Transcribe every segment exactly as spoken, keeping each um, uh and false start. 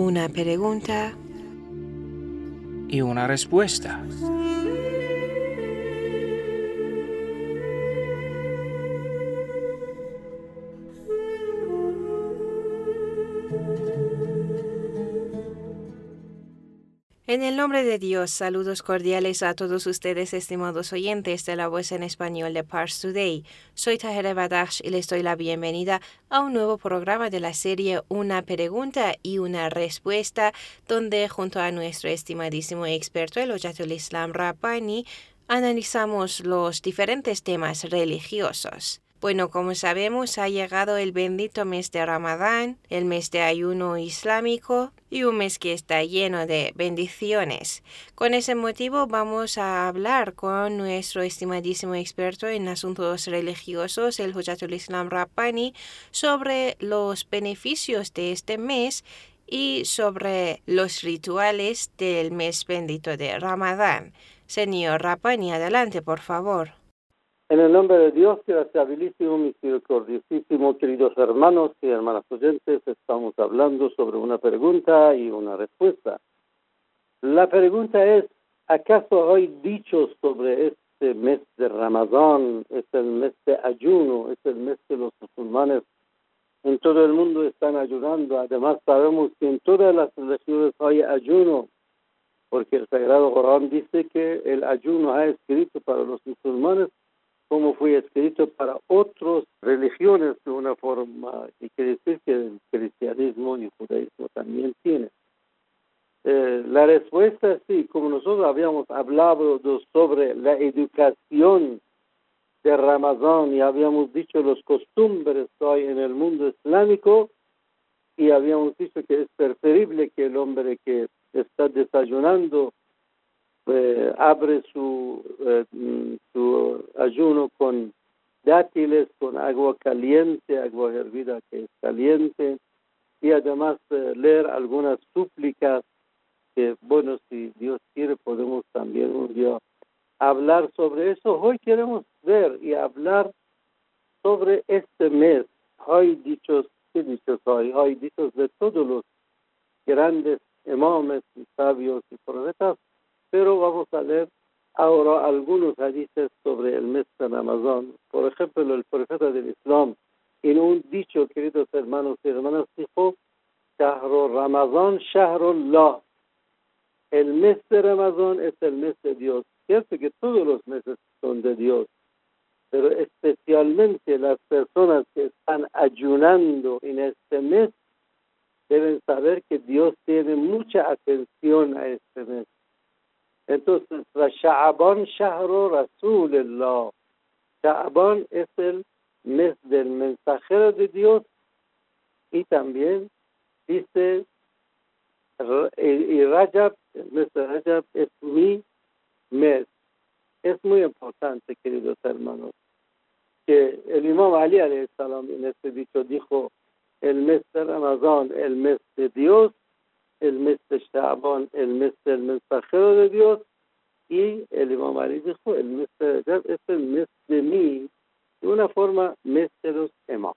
una pregunta y una respuesta. En el nombre de Dios, saludos cordiales a todos ustedes, estimados oyentes de la Voz en Español de Pars Today. Soy Tahera Badakhsh y les doy la bienvenida a un nuevo programa de la serie Una pregunta y una respuesta, donde junto a nuestro estimadísimo experto, el Hojatul Islam Rabbani, analizamos los diferentes temas religiosos. Bueno, como sabemos, ha llegado el bendito mes de Ramadán, el mes de ayuno islámico y un mes que está lleno de bendiciones. Con ese motivo vamos a hablar con nuestro estimadísimo experto en asuntos religiosos, el Hojatul Islam Rabbani, sobre los beneficios de este mes y sobre los rituales del mes bendito de Ramadán. Señor Rabbani, adelante, por favor. En el nombre de Dios, graciabilísimo, misericordiosísimo, queridos hermanos y hermanas oyentes, estamos hablando sobre una pregunta y una respuesta. La pregunta es, ¿acaso hay dichos sobre este mes de Ramadán? Es el mes de ayuno, es el mes que los musulmanes en todo el mundo están ayunando. Además, sabemos que en todas las religiones hay ayuno, porque el Sagrado Corán dice que el ayuno ha escrito para los musulmanes como fue escrito para otras religiones de una forma, y quiere decir que el cristianismo y el judaísmo también tiene. Eh, la respuesta es sí, como nosotros habíamos hablado de, sobre la educación de Ramadán y habíamos dicho los costumbres que hay en el mundo islámico, y habíamos dicho que es preferible que el hombre que está desayunando Eh, abre su, eh, su ayuno con dátiles, con agua caliente, agua hervida que es caliente, y además eh, leer algunas súplicas que, bueno, si Dios quiere, podemos también un día hablar sobre eso. Hoy queremos ver y hablar sobre este mes. Hay dichos, ¿qué dichos hay? Hay dichos de todos los grandes imames y sabios y profetas, pero vamos a leer ahora algunos hadices sobre el mes de Ramadán. Por ejemplo, el profeta del Islam, en un dicho, queridos hermanos y hermanas, dijo, Shahru Ramadán, Shahrullah. El mes de Ramadán es el mes de Dios. Cierto que todos los meses son de Dios, pero especialmente las personas que están ayunando en este mes deben saber que Dios tiene mucha atención a este mes. Entonces, Sha'ban Shahru Rasulullah. Sha'ban es el mes del mensajero de Dios, y también dice, y Rajab, el mes de Rajab es mi mes. Es muy importante, queridos hermanos, que el Imam Ali alayhi salam en este dicho dijo, el mes de Ramadán, el mes de Dios, el mes de Sha'ban, el mes del mensajero de Dios, y el Imam Ali dijo, el mes de Rajab es el mes de mí, de una forma, mes de los imams.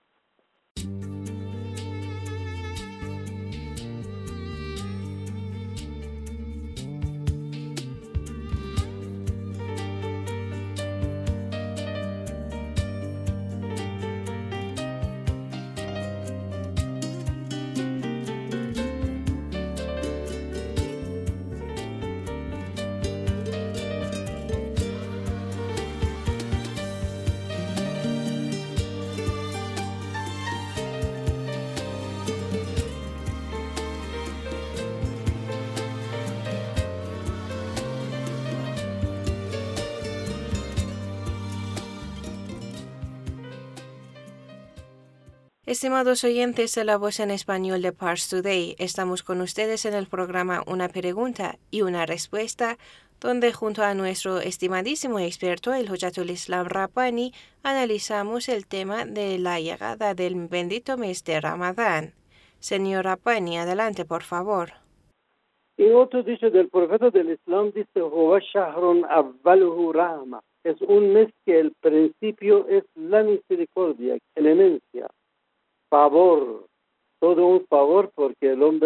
Estimados oyentes de la Voz en Español de Pars Today, estamos con ustedes en el programa Una pregunta y una respuesta, donde junto a nuestro estimadísimo experto, el Hojatul Islam Rabbani, analizamos el tema de la llegada del bendito mes de Ramadán. Señor Rabbani, adelante, por favor. Y otro dicho del profeta del Islam dice, Huwa shahrun awwaluhu rahma. Es un mes que el principio es la misericordia, clemencia, favor, todo un favor, porque el hombre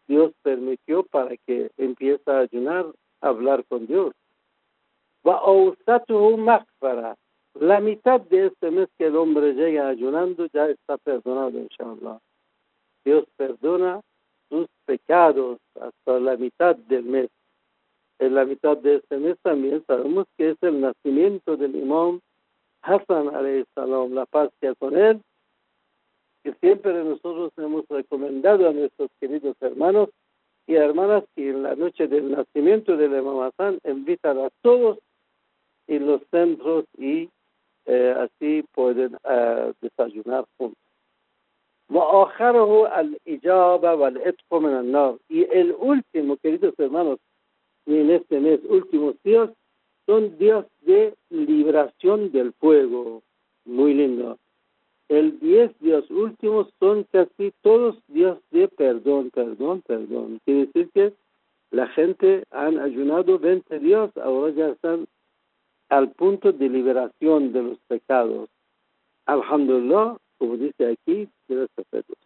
Dios permitió para que empiece a ayunar, a hablar con Dios. وَأَوْسَطُهُ مَغْفَرَةً. La mitad de este mes que el hombre llega ayunando ya está perdonado, inshallah. Dios perdona sus pecados hasta la mitad del mes. En la mitad de este mes también sabemos que es el nacimiento del imam Hassan alayhi salam, la paz sea con él, que siempre nosotros hemos recomendado a nuestros queridos hermanos y hermanas que en la noche del nacimiento del imam Hassan invitan a todos en los centros y eh, así pueden uh, desayunar juntos. وآخره الإجابة والعتق من النار. Y el último, queridos hermanos, y en este mes, últimos días, son días de liberación del fuego. Muy lindo. El diez días últimos son casi todos días de perdón, perdón, perdón. Quiere decir que la gente han ayunado veinte días, ahora ya están al punto de liberación de los pecados. Alhamdulillah, como dice aquí, gracias a Dios.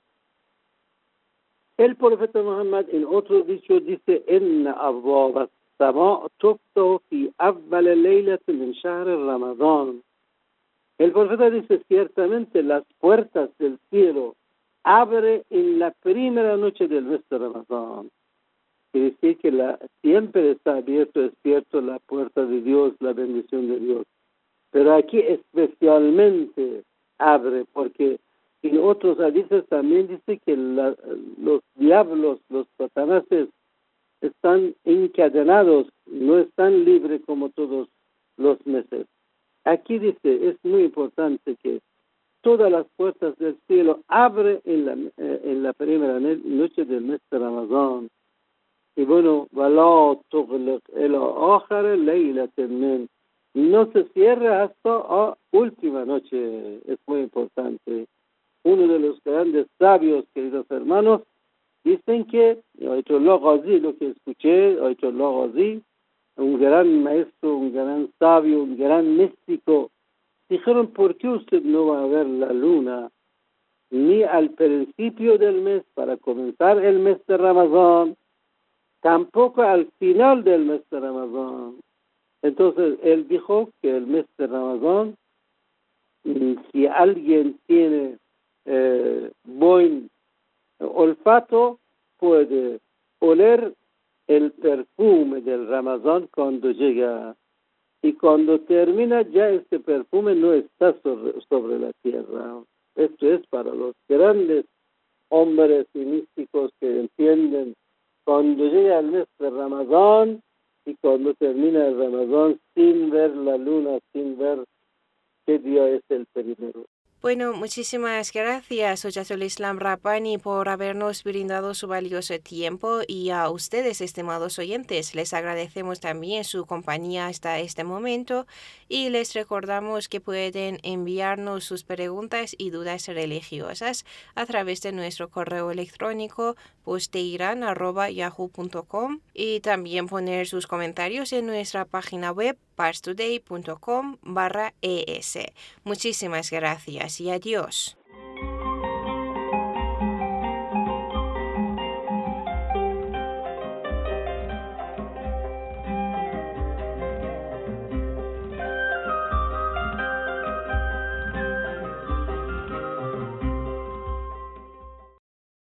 El profeta Muhammad en otro dicho dice: "Inna abwab as-sama' tuftahu fi awwal laylatin min shahr Ramadan." El profeta dice: ciertamente las puertas del cielo abre en la primera noche del mes de Ramadán. Quiere decir que la, siempre está abierto, despierto la puerta de Dios, la bendición de Dios. Pero aquí especialmente abre, porque en otros hadices también dice que la, los diablos, los satanases, están encadenados, no están libres como todos los meses. Aquí dice, es muy importante que todas las puertas del cielo abren en la, eh, en la primera noche del mes de Ramadán. Y bueno, وَلَا تُغْلِقْ إِلَى آخَرِ لَيْلَةٍ مِنْ. No se cierra hasta la última noche. Es muy importante. Uno de los grandes sabios, queridos hermanos, dicen que, Ayatollah Ghazi, lo que escuché, Ayatollah Ghazi, un gran maestro, un gran sabio, un gran místico, dijeron: ¿por qué usted no va a ver la luna ni al principio del mes para comenzar el mes de Ramadán, tampoco al final del mes de Ramadán? Entonces él dijo que el mes de Ramadán, si alguien tiene eh, buen olfato, puede oler el perfume del Ramadán cuando llega, y cuando termina ya este perfume no está sobre, sobre la tierra. Esto es para los grandes hombres y místicos que entienden cuando llega el mes de Ramadán y cuando termina el Ramadán sin ver la luna, sin ver qué día es el primero. Bueno, muchísimas gracias, Hojatul Islam Rabbani, por habernos brindado su valioso tiempo, y a ustedes, estimados oyentes, les agradecemos también su compañía hasta este momento, y les recordamos que pueden enviarnos sus preguntas y dudas religiosas a través de nuestro correo electrónico posteiran arroba yahoo punto com, y también poner sus comentarios en nuestra página web parstoday punto com barra es. Muchísimas gracias y adiós.